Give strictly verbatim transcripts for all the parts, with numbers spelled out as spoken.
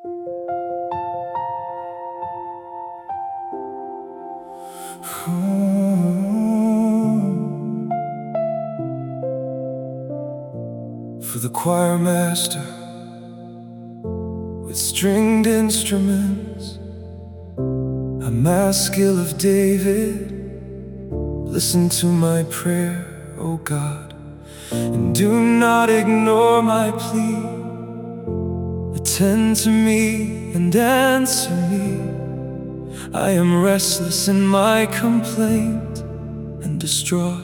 For the choir master with stringed instruments, a maskil of David, listen to my prayer, O God, and do not ignore my plea. Attend to me and answer me. I am restless in my complaint and distraught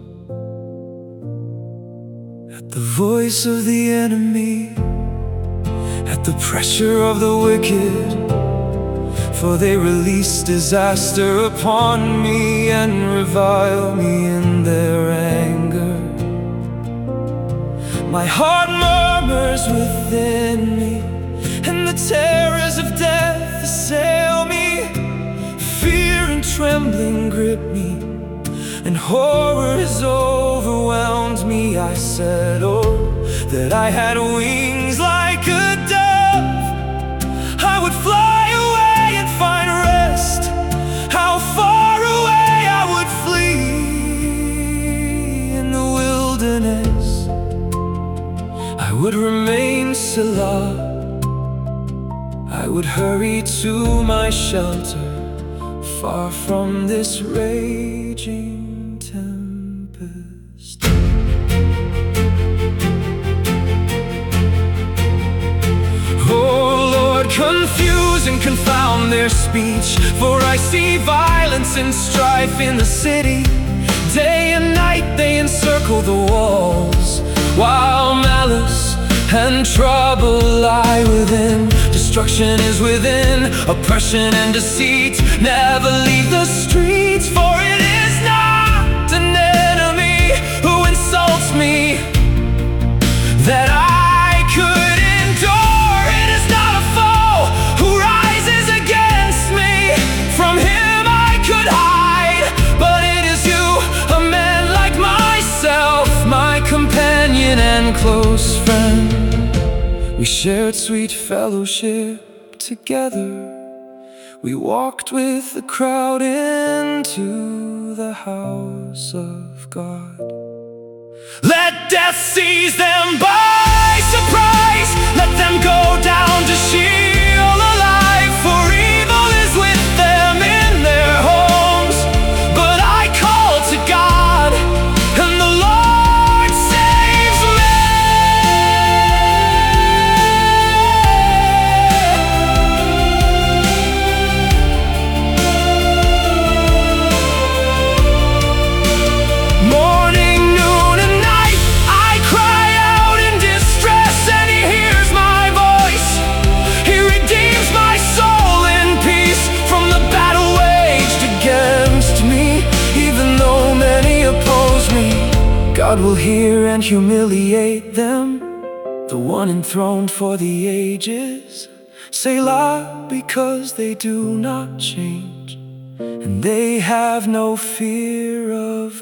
at the voice of the enemy, at the pressure of the wicked, for they release disaster upon me and revile me in their anger. My heart murmurs within me, and the terrors of death assail me. Fear and trembling grip me, and horror has overwhelmed me. I said, oh, that I had wings like a dove, I would fly away and find rest. How far away I would flee in the wilderness. I would remain Selah, I would hurry to my shelter, far from this raging tempest. Oh Lord, confuse and confound their speech, for I see violence and strife in the city. Day and night they encircle the walls, while malice and trouble lie within. Destruction is within, oppression and deceit never leave the streets. For it is not an enemy who insults me that I could endure. It is not a foe who rises against me. From him I could hide, but it is you, a man like myself, my companion and close friend. We shared sweet fellowship together. We walked with the crowd into the house of God. Let death seize them by surprise, let them go down to Sheol alive, for evil is with them in their homes. But I call to God, and the Lord saves me. Morning, noon, and night I cry out in distress, and he hears my voice. He redeems my soul in peace from the battle waged against me. Even though many oppose me, God will hear and humiliate them. The one enthroned for the ages, Selah, because they do not change, and they have no fear of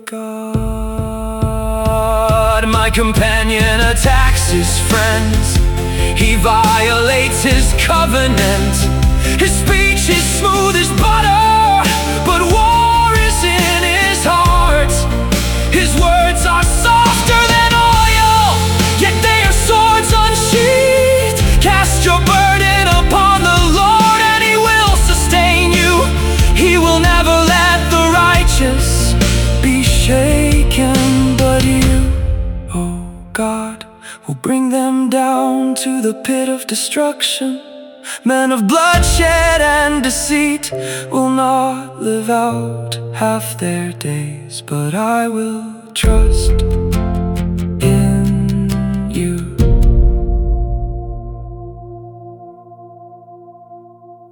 God. My companion attacks his friends, he violates his covenant. His speech is smooth as butter, but war is in his heart. His words are softer than oil, yet they are swords unsheathed. Cast your burden upon the Lord, and he will sustain you. He will never let the righteous be shaken, but you, oh God, will bring them down to the pit of destruction. Men of bloodshed and deceit will not live out half their days, but I will trust